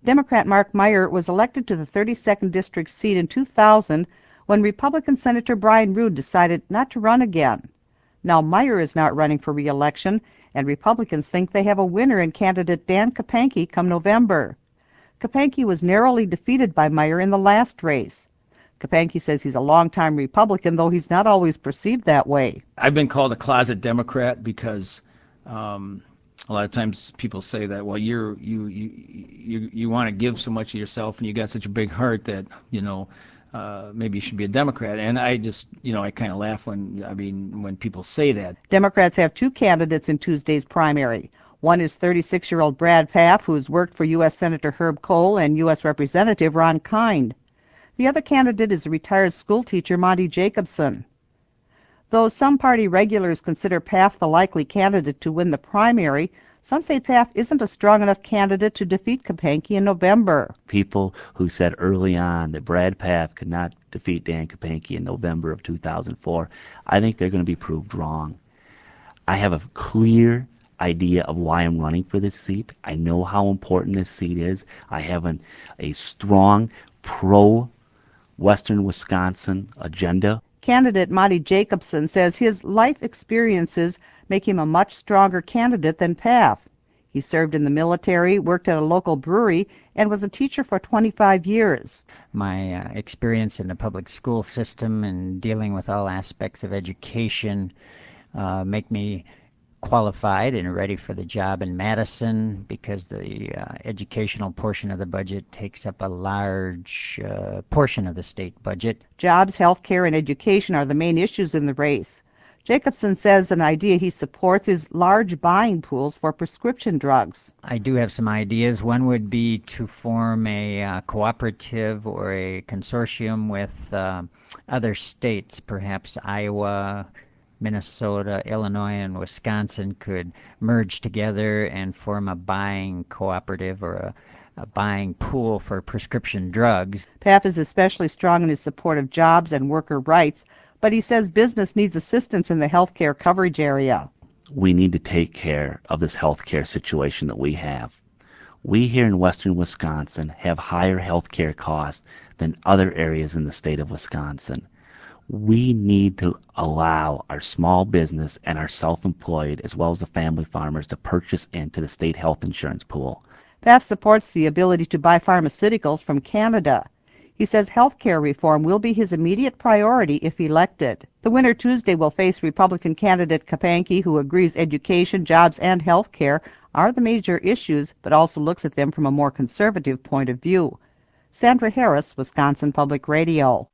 Democrat Mark Meyer was elected to the 32nd District seat in 2000 when Republican Senator Brian Rood decided not to run again. Now Meyer is not running for re-election, and Republicans think they have a winner in candidate Dan Kapanke come November. Kapanke was narrowly defeated by Meyer in the last race. Kapanke says he's a longtime Republican, though he's not always perceived that way. I've been called a closet Democrat because a lot of times people say that, well, you want to give so much of yourself and you got such a big heart that, maybe you should be a Democrat. And I just, I kind of laugh when people say that. Democrats have two candidates in Tuesday's primary. One is 36-year-old Brad Pfaff, who's worked for U.S. Senator Herb Kohl and U.S. Representative Ron Kind. The other candidate is retired schoolteacher Monty Jacobson. Though some party regulars consider Pfaff the likely candidate to win the primary, some say Pfaff isn't a strong enough candidate to defeat Kapanke in November. People who said early on that Brad Pfaff could not defeat Dan Kapanke in November of 2004, I think they're going to be proved wrong. I have a clear idea of why I'm running for this seat. I know how important this seat is. I have a strong pro-Western Wisconsin agenda. Candidate Monty Jacobson says his life experiences make him a much stronger candidate than Pfaff. He served in the military, worked at a local brewery, and was a teacher for 25 years. My experience in the public school system and dealing with all aspects of education make me qualified and ready for the job in Madison because the educational portion of the budget takes up a large portion of the state budget. Jobs, health care, and education are the main issues in the race. Jacobson says an idea he supports is large buying pools for prescription drugs. I do have some ideas. One would be to form a cooperative or a consortium with other states, perhaps Iowa, Minnesota, Illinois, and Wisconsin could merge together and form a buying cooperative or a buying pool for prescription drugs. Pfaff is especially strong in his support of jobs and worker rights, but he says business needs assistance in the health care coverage area. We need to take care of this health care situation that we have. We here in western Wisconsin have higher health care costs than other areas in the state of Wisconsin. We need to allow our small business and our self-employed, as well as the family farmers, to purchase into the state health insurance pool. Pfaff supports the ability to buy pharmaceuticals from Canada. He says health care reform will be his immediate priority if elected. The winner Tuesday will face Republican candidate Kapanke, who agrees education, jobs, and health care are the major issues, but also looks at them from a more conservative point of view. Sandra Harris, Wisconsin Public Radio.